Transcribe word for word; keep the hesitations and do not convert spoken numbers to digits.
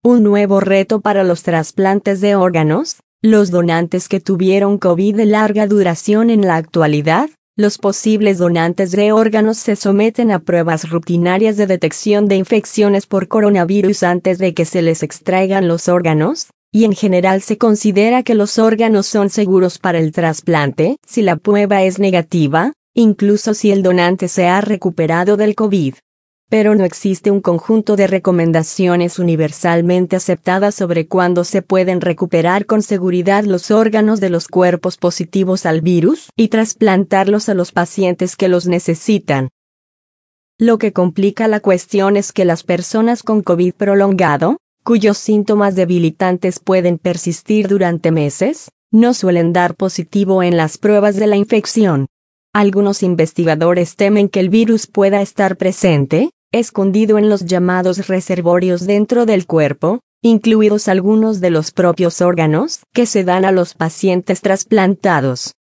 Un nuevo reto para los trasplantes de órganos. Los donantes que tuvieron COVID de larga duración en la actualidad, los posibles donantes de órganos se someten a pruebas rutinarias de detección de infecciones por coronavirus antes de que se les extraigan los órganos, y en general se considera que los órganos son seguros para el trasplante si la prueba es negativa, incluso si el donante se ha recuperado del COVID. Pero no existe un conjunto de recomendaciones universalmente aceptadas sobre cuándo se pueden recuperar con seguridad los órganos de los cuerpos positivos al virus y trasplantarlos a los pacientes que los necesitan. Lo que complica la cuestión es que las personas con COVID prolongado, cuyos síntomas debilitantes pueden persistir durante meses, no suelen dar positivo en las pruebas de la infección. Algunos investigadores temen que el virus pueda estar presente, escondido en los llamados reservorios dentro del cuerpo, incluidos algunos de los propios órganos que se dan a los pacientes trasplantados.